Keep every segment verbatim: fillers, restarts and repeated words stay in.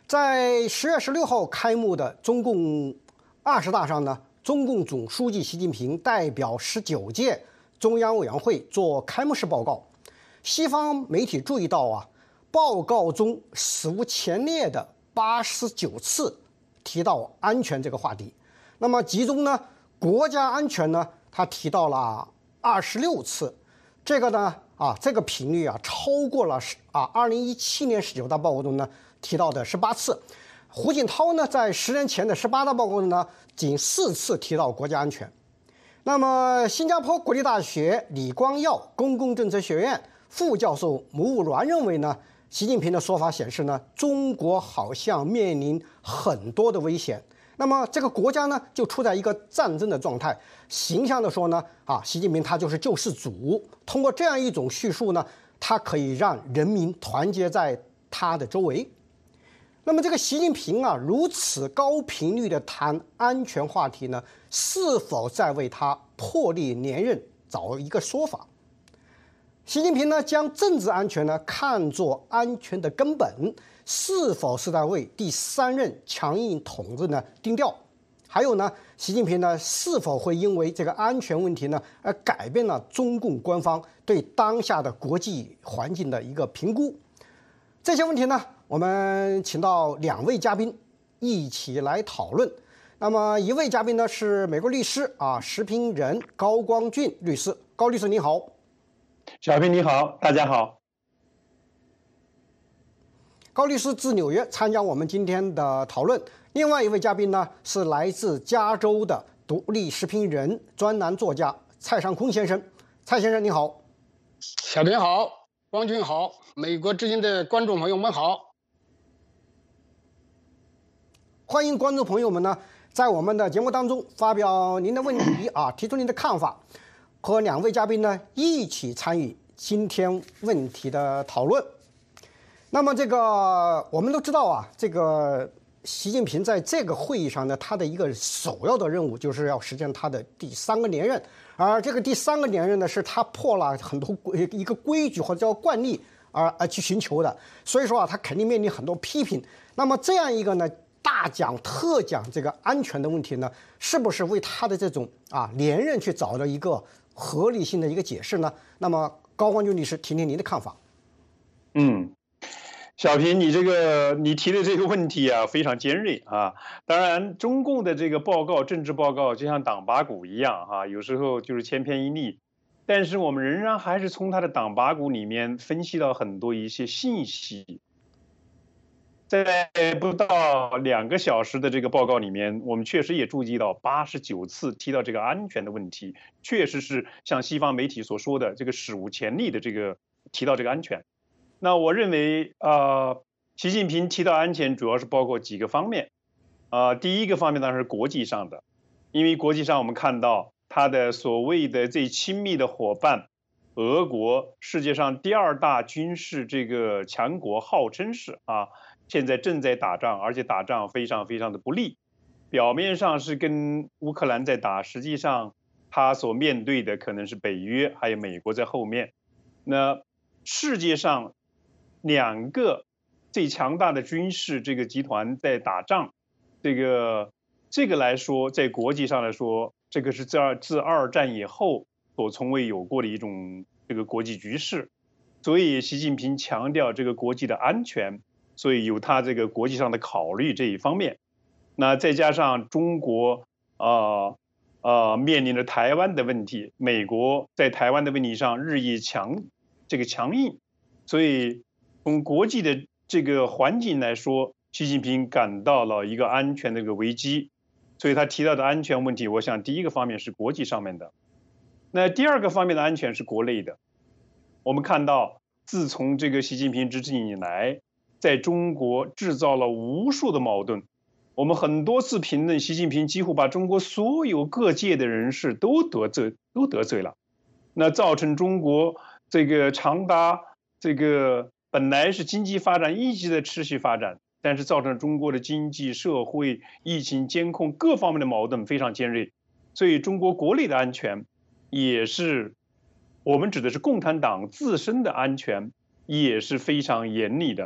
在十月十六号开幕的中共二十大上呢，中共总书记习近平代表十九届中央委员会做开幕式报告。西方媒体注意到啊，报告中史无前例的八十九次提到安全这个话题。那么其中呢，国家安全呢，他提到了二十六次，这个呢啊，这个频率啊超过了啊二零一七年十九大报告中呢提到的十八次。胡锦涛呢，在十年前的十八大报告中呢，仅四次提到国家安全。那么，新加坡国立大学李光耀公共政策学院副教授牟武銮认为呢，习近平的说法显示呢，中国好像面临很多的危险。那么，这个国家呢，就处在一个战争的状态。形象的说呢，啊，习近平他就是救世主。通过这样一种叙述呢，他可以让人民团结在他的周围。那么这个习近平啊，如此高频率的谈安全话题呢，是否在为他破例连任找一个说法？习近平呢，将政治安全呢看作安全的根本，是否是在为第三任强硬统治呢定调？还有呢，习近平呢是否会因为这个安全问题呢而改变了中共官方对当下的国际环境的一个评估？这些问题呢，我们请到两位嘉宾一起来讨论。那么一位嘉宾呢是美国律师啊，时评人高光俊律师。高律师你好。 小平你好，大家好。 高律师自纽约参加我们今天的讨论。另外一位嘉宾呢是来自加州的独立时评人、专栏作家蔡尚坤先生。蔡先生你好。 小平好，光俊好，美国之音的观众朋友们好。 欢迎观众朋友们呢，在我们的节目当中发表您的问题啊，提出您的看法，和两位嘉宾呢一起参与今天问题的讨论。那么这个我们都知道啊，这个习近平在这个会议上呢，他的一个首要的任务就是要实现他的第三个连任，而这个第三个连任呢，是他破了很多规一个规矩或者叫惯例而而去寻求的，所以说啊，他肯定面临很多批评。那么这样一个呢，大讲特讲这个安全的问题呢，是不是为他的这种啊连任去找了一个合理性的一个解释呢？那么高光俊律师，听听您的看法。 嗯。小平，你这个你提的这个问题啊，非常尖锐啊。当然，中共的这个报告，政治报告就像党八股一样啊，有时候就是千篇一律。但是我们仍然还是从他的党八股里面分析到很多一些信息。在不到两个小时的这个报告里面，我们确实也注意到八十九次提到这个安全的问题，确实是像西方媒体所说的这个史无前例的这个提到这个安全。那我认为，呃，习近平提到安全主要是包括几个方面，啊、呃，第一个方面当然是国际上的，因为国际上我们看到他的所谓的最亲密的伙伴，俄国，世界上第二大军事这个强国，号称是啊，现在正在打仗，而且打仗非常非常的不利，表面上是跟乌克兰在打，实际上他所面对的可能是北约还有美国在后面，那世界上两个最强大的军事这个集团在打仗，这个这个来说，在国际上来说，这个是自二自二战以后所从未有过的一种这个国际局势，所以习近平强调这个国际的安全，所以有他这个国际上的考虑这一方面。那再加上中国啊呃呃面临着台湾的问题，美国在台湾的问题上日益强这个强硬，所以从国际的这个环境来说，习近平感到了一个安全的一个危机，所以他提到的安全问题，我想第一个方面是国际上面的，那第二个方面的安全是国内的。我们看到，自从这个习近平执政以来，在中国制造了无数的矛盾。我们很多次评论习近平，几乎把中国所有各界的人士都得罪，都得罪了，那造成中国这个长达这个本来是经济发展一直在持续发展，但是造成中国的经济社会疫情监控各方面的矛盾非常尖锐，所以中国国内的安全也是我们指的是共产党自身的安全也是非常严厉的。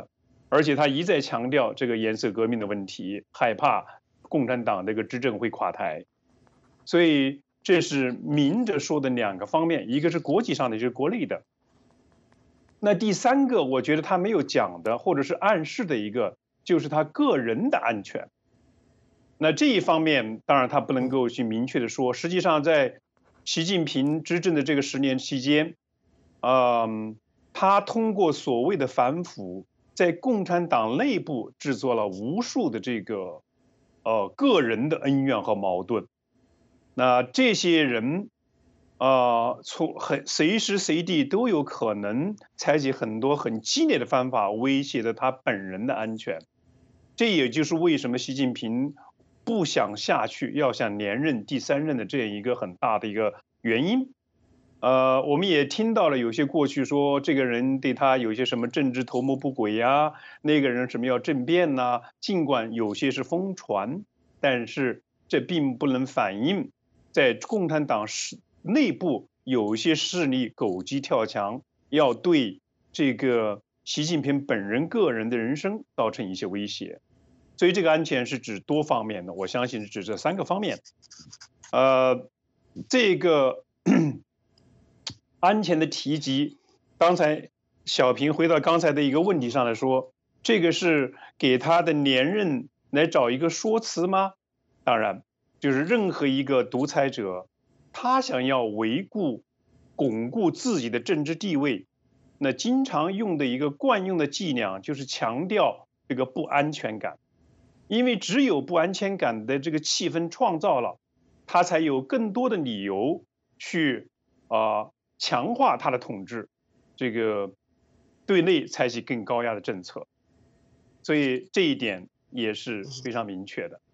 而且他一再强调这个颜色革命的问题，害怕共产党这个执政会垮台，所以这是明着说的两个方面，一个是国际上的，就是国内的。那第三个，我觉得他没有讲的，或者是暗示的一个，就是他个人的安全。那这一方面，当然他不能够去明确的说。实际上，在习近平执政的这个十年期间，嗯，他通过所谓的反腐，在共产党内部制作了无数的这个呃个人的恩怨和矛盾。那这些人，呃，从很随时随地都有可能采取很多很激烈的方法，威胁着他本人的安全。这也就是为什么习近平不想下去，要想连任第三任的这样一个很大的一个原因。呃，我们也听到了有些过去说这个人对他有些什么政治图谋不轨呀，那个人什么要政变呐，尽管有些是疯传，但是这并不能反映在共产党内部有一些势力狗急跳墙，要对这个习近平本人个人的人生造成一些威胁。所以这个安全是指多方面的，我相信是指这三个方面。呃，这个安全的提及，刚才小平回到刚才的一个问题上来说，这个是给他的连任来找一个说辞吗？当然，就是任何一个独裁者，他想要维护、巩固自己的政治地位，那经常用的一个惯用的伎俩就是强调这个不安全感。因为只有不安全感的这个气氛创造了，他才有更多的理由去啊、呃、强化他的统治，这个对内采取更高压的政策，所以这一点也是非常明确的。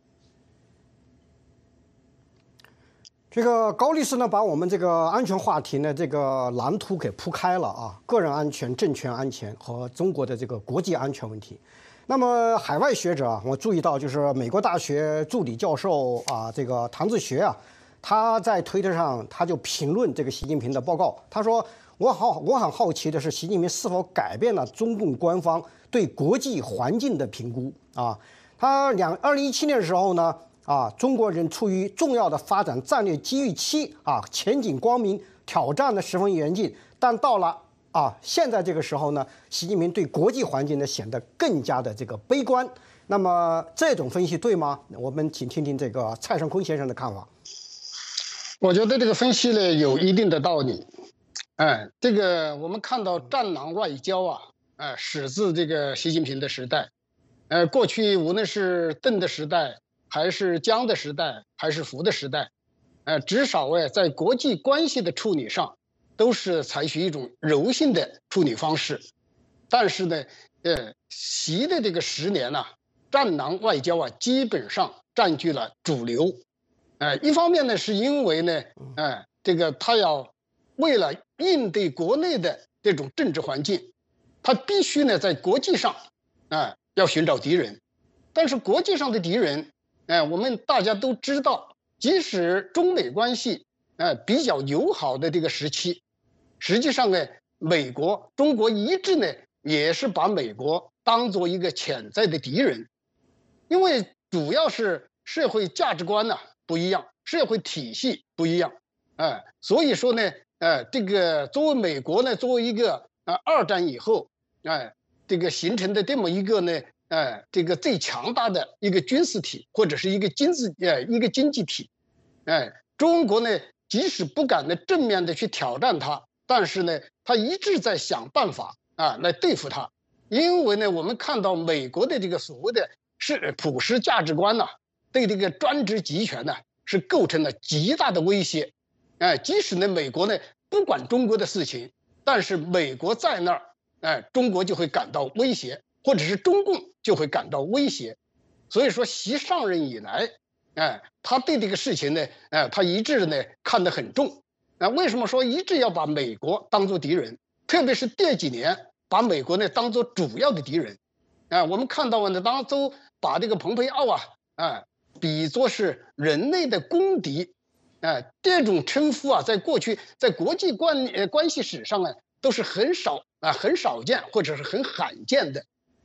这个高律师呢，把我们这个安全话题呢这个蓝图给铺开了啊，个人安全、政权安全和中国的这个国际安全问题。那么海外学者啊，我注意到就是美国大学助理教授啊，这个唐志学啊，他在推特上他就评论这个习近平的报告，他说我好我很好奇的是习近平是否改变了中共官方对国际环境的评估啊？他两二零一七年的时候呢啊，中国人处于重要的发展战略机遇期啊，前景光明，挑战呢十分严峻，但到了。啊，现在这个时候呢，习近平对国际环境呢显得更加的这个悲观。那么这种分析对吗？我们请听听这个蔡尚坤先生的看法。 我觉得这个分析呢有一定的道理。哎，这个我们看到战狼外交啊，哎，始自这个习近平的时代。呃，过去无论是邓的时代，还是江的时代，还是胡的时代，呃，至少哎在国际关系的处理上。都是采取一种柔性的处理方式，但是呢，呃，习的这个十年呢、啊，战狼外交啊，基本上占据了主流。呃，一方面呢，是因为呢，呃，这个他要为了应对国内的这种政治环境，他必须呢在国际上啊、呃、要寻找敌人，但是国际上的敌人，哎、呃，我们大家都知道，即使中美关系呃比较友好的这个时期。实际上呢，美国、中国一致呢，也是把美国当做一个潜在的敌人，因为主要是社会价值观呢、啊、不一样，社会体系不一样，哎、呃，所以说呢，呃，这个作为美国呢，作为一个呃二战以后，哎、呃，这个形成的这么一个呢，呃，这个最强大的一个军事体或者是一个经济呃一个经济体，哎、呃，中国呢，即使不敢呢正面的去挑战它。但是呢，他一直在想办法啊来对付他，因为呢，我们看到美国的这个所谓的是普世价值观呐、啊，对这个专制集权呢、啊、是构成了极大的威胁。哎，即使呢美国呢不管中国的事情，但是美国在那儿，哎，中国就会感到威胁，或者是中共就会感到威胁。所以说，习上任以来，哎，他对这个事情呢，哎，他一致呢看得很重。那为什么说一直要把美国当作敌人？特别是这几年把美国呢当作主要的敌人，啊，我们看到呢，当都把这个蓬佩奥啊，啊，比作是人类的公敌，啊，这种称呼啊，在过去在国际关呃关系史上啊，都是很少啊很少见或者是很罕见的，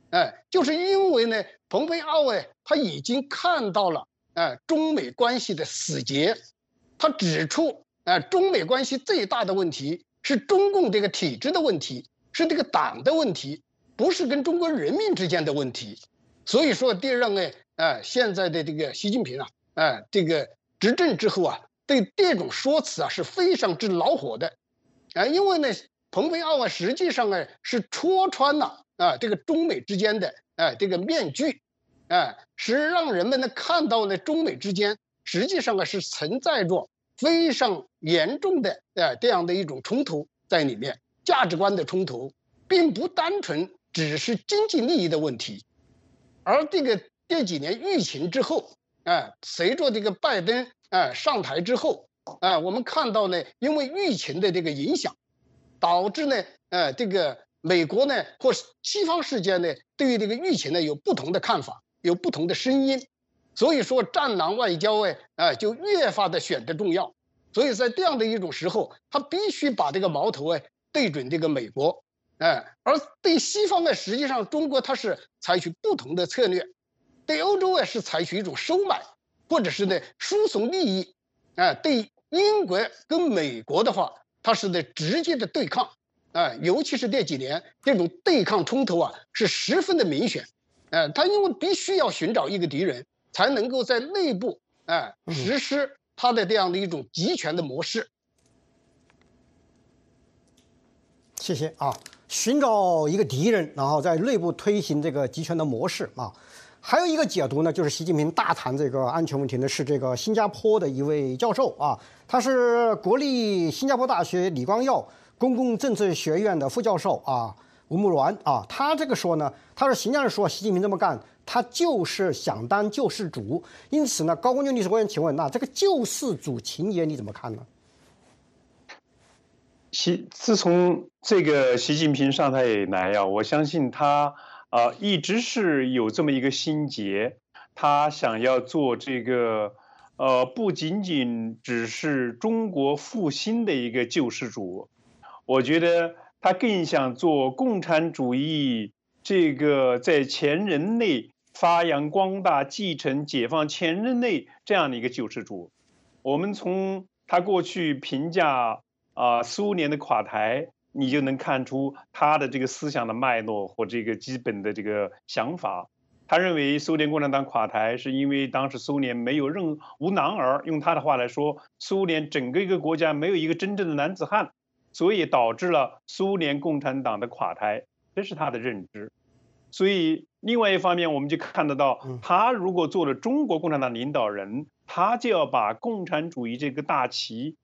哎，就是因为呢，蓬佩奥哎，他已经看到了哎中美关系的死结，他指出哎中美关系最大的问题是中共这个体制的问题，是这个党的问题，不是跟中国人民之间的问题。所以说，第二哎哎现在的这个习近平啊，哎这个执政之后啊，对这种说辞啊是非常之恼火的，啊，因为呢，蓬佩奥啊实际上呢是戳穿了啊这个中美之间的哎这个面具，哎，是让人们呢看到呢中美之间实际上啊是存在着非常严重的哎这样的一种冲突在里面，价值观的冲突，并不单纯只是经济利益的问题。而这个这几年疫情之后，哎，随着这个拜登哎上台之后，哎，我们看到呢，因为疫情的这个影响，导致呢，呃，这个美国呢或西方世界呢，对于这个疫情呢有不同的看法，有不同的声音，所以说战狼外交哎，哎、就越发的显得重要。所以在这样的一种时候，他必须把这个矛头哎对准这个美国。哎，而对西方呢，实际上中国它是采取不同的策略，对欧洲啊是采取一种收买，或者是呢输送利益，哎，对英国跟美国的话，它是的直接的对抗，哎，尤其是这几年这种对抗冲突啊是十分的明显，哎，他因为必须要寻找一个敌人，才能够在内部哎实施他的这样的一种集权的模式。 谢谢啊。寻找一个敌人，然后在内部推行这个集权的模式啊。还有一个解读呢，就是习近平大谈这个安全问题呢，是这个新加坡的一位教授啊，他是国立新加坡大学李光耀公共政治学院的副教授啊，吴慕銮啊，他这个说呢，他说形象上说习近平这么干，他就是想当救世主。因此呢，高光军律师，我想请问，那这个救世主情节你怎么看呢？ 习自从这个习近平上台以来呀、啊，我相信他啊、呃、一直是有这么一个心结，他想要做这个呃不仅仅只是中国复兴的一个救世主，我觉得他更想做共产主义这个在前人类发扬光大、继承解放前人类这样的一个救世主。我们从他过去评价。啊，苏联的垮台，你就能看出他的这个思想的脉络或这个基本的这个想法。他认为苏联共产党垮台是因为当时苏联没有任无男儿，用他的话来说，苏联整个一个国家没有一个真正的男子汉，所以导致了苏联共产党的垮台，这是他的认知。所以另外一方面，我们就看得到，他如果做了中国共产党领导人，他就要把共产主义这个大旗。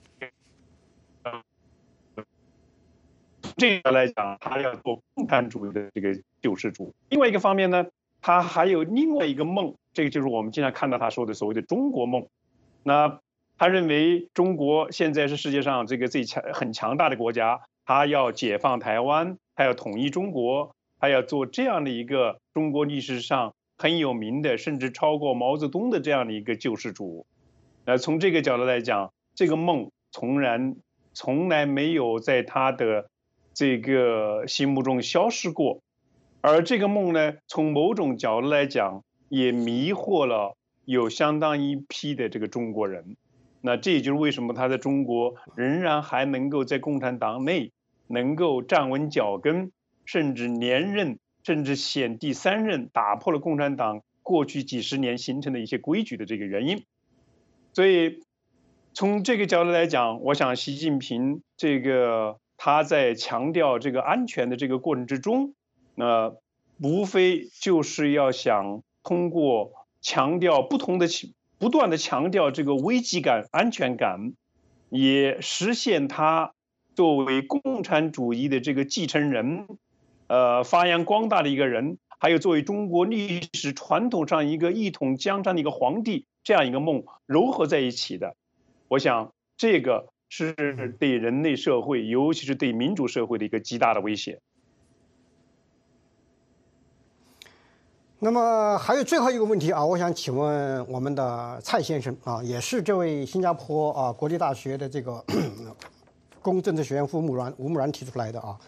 这个来讲，他要做共产主义的这个救世主。另外一个方面呢，他还有另外一个梦，这个就是我们经常看到他说的所谓的中国梦。那他认为中国现在是世界上这个最强很强大的国家，他要解放台湾，他要统一中国，他要做这样的一个中国历史上很有名的，甚至超过毛泽东的这样的一个救世主。那从这个角度来讲，这个梦从然从来没有在他的这个心目中消失过，而这个梦呢，从某种角度来讲，也迷惑了有相当一批的这个中国人。那这也就是为什么他在中国仍然还能够在共产党内能够站稳脚跟，甚至连任，甚至选第三任，打破了共产党过去几十年形成的一些规矩的这个原因。所以从这个角度来讲，我想习近平这个。他在强调这个安全的这个过程之中，那、呃、无非就是要想通过强调不同的、不断的强调这个危机感、安全感，也实现他作为共产主义的这个继承人，呃，发扬光大的一个人，还有作为中国历史传统上一个一统江山的一个皇帝这样一个梦糅合在一起的。我想这个。是对人类社会，尤其是对民主社会的一个极大的威胁。 那么还有最后一个问题啊，我想请问我们的蔡先生啊，也是这位新加坡啊国立大学的这个公共政治学院副慕銮吴慕銮提出来的啊。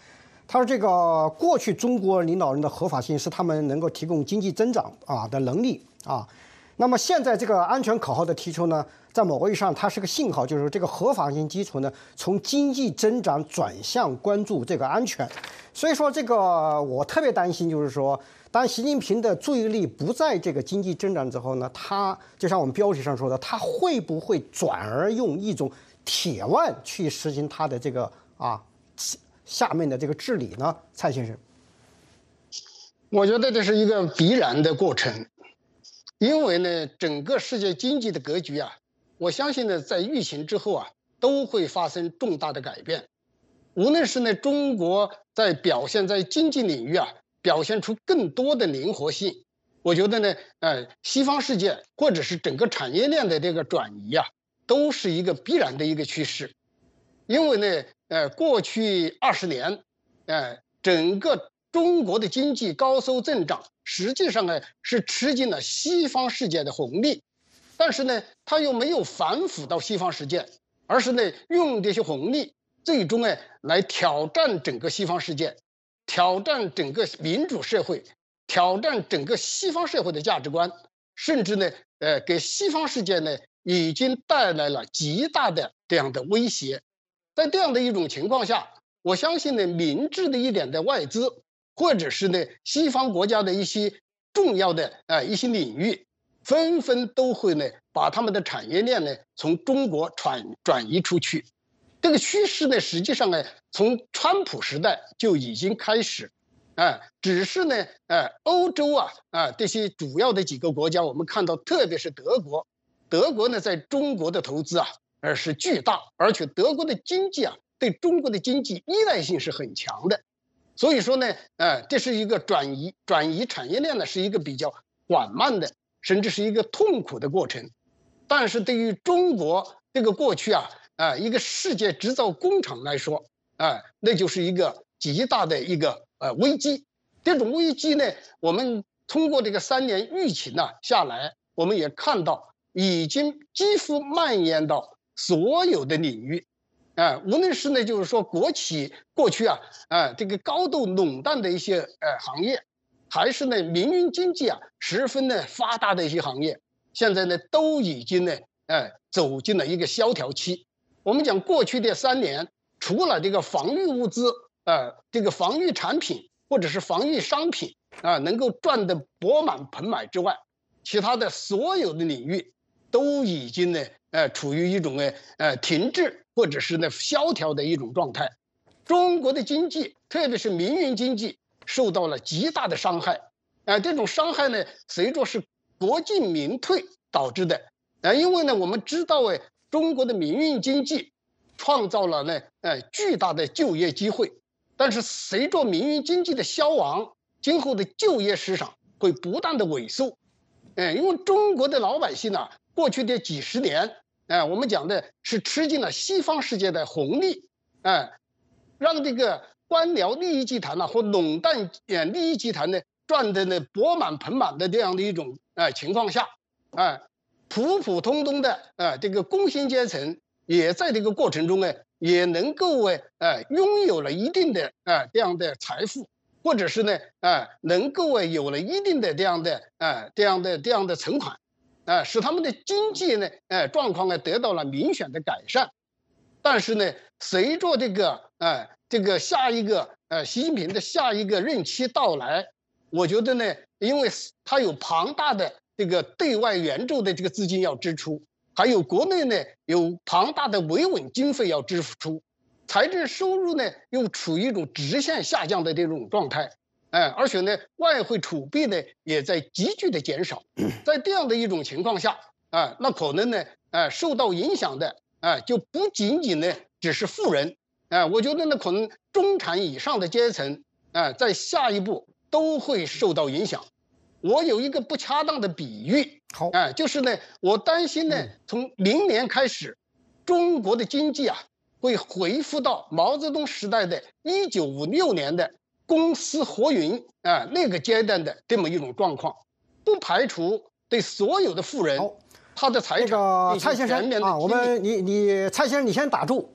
他说这个过去中国领导人的合法性是他们能够提供经济增长啊的能力啊。那么现在这个安全口号的提出呢，在某个意义上它是个信号，就是说这个合法性基础呢从经济增长转向关注这个安全。所以说这个我特别担心，就是说当习近平的注意力不在这个经济增长之后呢，他就像我们标题上说的，他会不会转而用一种铁腕去实行他的这个啊下面的这个治理呢？蔡先生， 我觉得这是一个必然的过程。因为呢，整个世界经济的格局啊，我相信呢，在疫情之后啊，都会发生重大的改变。无论是呢，中国在表现在经济领域啊，表现出更多的灵活性，我觉得呢，呃，西方世界或者是整个产业链的这个转移啊，都是一个必然的一个趋势。因为呢，呃，过去二十年，呃，整个中国的经济高速增长，实际上呢是吃尽了西方世界的红利，但是呢，它又没有反腐到西方世界，而是呢用这些红利，最终呢来挑战整个西方世界，挑战整个民主社会，挑战整个西方社会的价值观，甚至呢，呃，给西方世界呢已经带来了极大的这样的威胁。在这样的一种情况下，我相信呢，明智的一点的外资，或者是呢西方国家的一些重要的啊、呃、一些领域，纷纷都会呢把他们的产业链呢从中国转转移出去。这个趋势呢，实际上呢从川普时代就已经开始，啊、呃，只是呢，呃，欧洲啊啊、呃、这些主要的几个国家，我们看到，特别是德国，德国呢在中国的投资啊，而是巨大，而且德国的经济啊对中国的经济依赖性是很强的。所以说呢，呃，这是一个转移转移产业链呢，是一个比较缓慢的，甚至是一个痛苦的过程。但是对于中国这个过去啊，啊、呃，一个世界制造工厂来说，啊、呃，那就是一个极大的一个呃危机。这种危机呢，我们通过这个三年疫情呢下来，我们也看到已经几乎蔓延到所有的领域。啊，无论是呢，就是说国企过去啊，啊这个高度垄断的一些呃行业，还是呢民营经济啊十分的发达的一些行业，现在呢都已经呢，呃走进了一个萧条期。我们讲过去的三年，除了这个防御物资，呃这个防御产品或者是防御商品啊能够赚得钵满盆满之外，其他的所有的领域都已经呢，呃处于一种呢呃停滞，或者是呢萧条的一种状态。中国的经济，特别是民营经济，受到了极大的伤害。啊、呃，这种伤害呢，随着是国进民退导致的。啊、呃，因为呢，我们知道，哎，中国的民营经济创造了呢，呃，巨大的就业机会。但是随着民营经济的消亡，今后的就业市场会不断的萎缩。嗯、呃，因为中国的老百姓啊，过去的几十年，哎、呃，我们讲的是吃尽了西方世界的红利，哎、呃，让这个官僚利益集团呢、啊、或垄断呃利益集团呢赚的呢钵满盆满的这样的一种呃情况下，啊、呃，普普通通的呃这个工薪阶层也在这个过程中呢也能够呃呃拥有了一定的呃这样的财富，或者是呢呃能够呃有了一定的这样的呃这样的这样的存款。啊、呃，使他们的经济呢，呃，状况呢得到了明显的改善。但是呢，随着这个，呃，这个下一个，呃，习近平的下一个任期到来，我觉得呢，因为他有庞大的这个对外援助的这个资金要支出，还有国内呢有庞大的维稳经费要支出，财政收入呢又处于一种直线下降的这种状态。哎，而且呢，外汇储备呢也在急剧的减少，在这样的一种情况下，啊，那可能呢，呃，受到影响的，啊，就不仅仅呢只是富人，啊，我觉得呢，可能中产以上的阶层，啊，在下一步都会受到影响。我有一个不恰当的比喻， 好， 啊，就是呢，我担心呢，从明年开始，中国的经济啊会恢复到毛泽东时代的一九五六年的公私合营啊、呃、那个阶段的这么一种状况，不排除对所有的富人，他的财产。 那个蔡先生啊，我们你你蔡先生你先打住，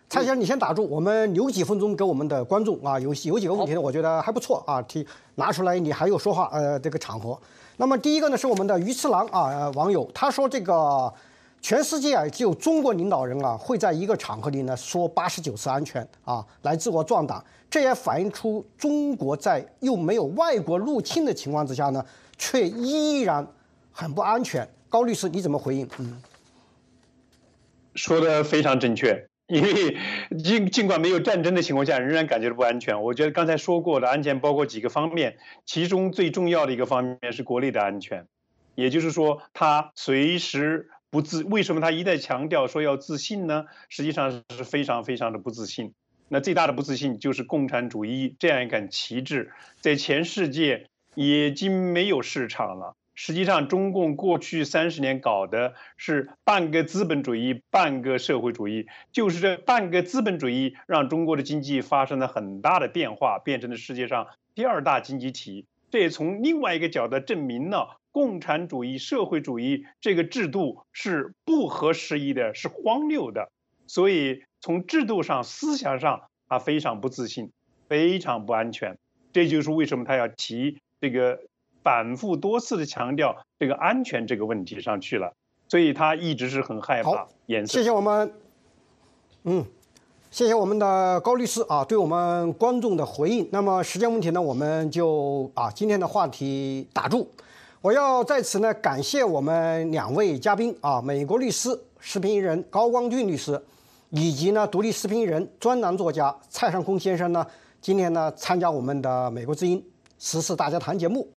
蔡先生，你先打住，我们留几分钟给我们的观众啊，有有几个问题呢，我觉得还不错啊，提拿出来，你还有说话呃这个场合。那么第一个呢是我们的鱼次郎啊、呃、网友，他说这个全世界啊只有中国领导人啊会在一个场合里呢说八十九次安全啊来自我壮胆，这也反映出中国在又没有外国入侵的情况之下呢，却依然很不安全。高律师你怎么回应？嗯， 说的非常正确。因为尽尽管没有战争的情况下，仍然感觉到不安全。我觉得刚才说过的安全包括几个方面，其中最重要的一个方面是国内的安全，也就是说，他随时不自。为什么他一再强调说要自信呢？实际上是非常非常的不自信。那最大的不自信就是共产主义这样一杆旗帜，在全世界已经没有市场了。实际上，中共过去三十年搞的是半个资本主义，半个社会主义。就是这半个资本主义让中国的经济发生了很大的变化，变成了世界上第二大经济体。这也从另外一个角度证明了共产主义、社会主义这个制度是不合时宜的，是荒谬的。所以从制度上、思想上，他非常不自信，非常不安全。这就是为什么他要提这个。反复多次的强调这个安全这个问题上去了，所以他一直是很害怕颜色。 谢谢我们，嗯，谢谢我们的高律师啊，对我们观众的回应。那么时间问题呢，我们就啊今天的话题打住。我要在此呢感谢我们两位嘉宾啊，美国律师、时评人高光俊律师，以及呢独立时评人、专栏作家蔡尚空先生呢，今天呢参加我们的美国之音时事大家谈节目。